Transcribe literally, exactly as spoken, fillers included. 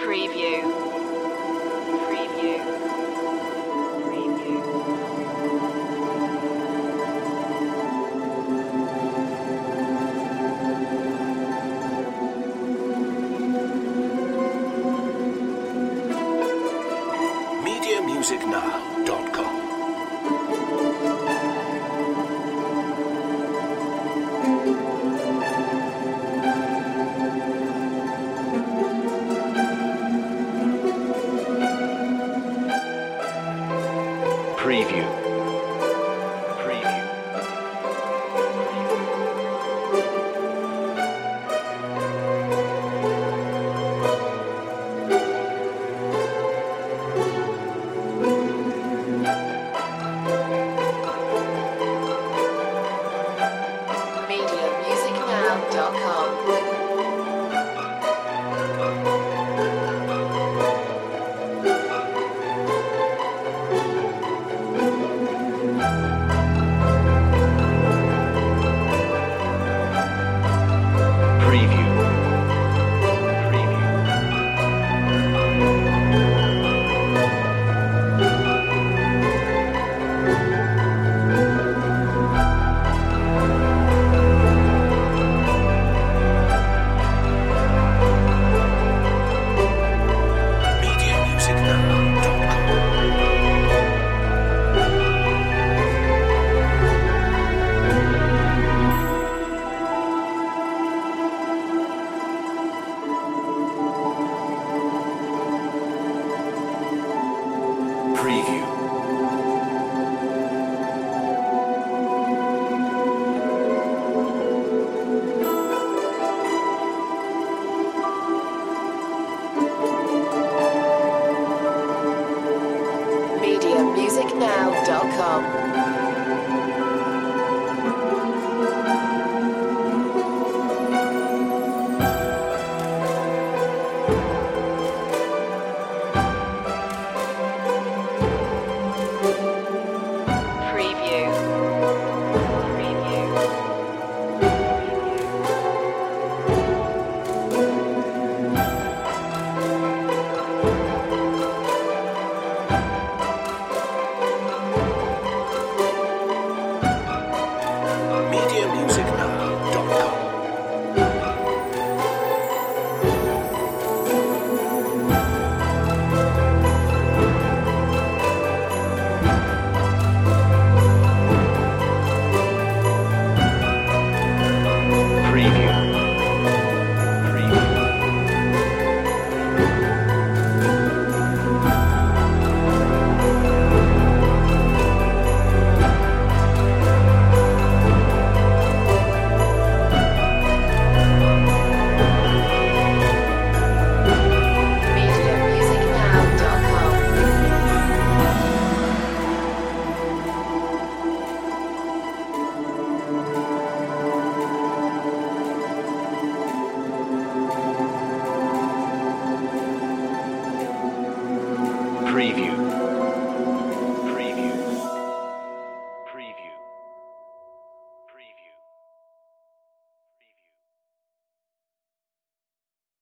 Preview. Preview. Preview. media music now dot com Preview. Preview. media music now dot com. Preview. Preview. media music now dot com Preview. media music now dot com. Preview. Preview. media music now dot com Preview. Preview. media music now dot com. Preview.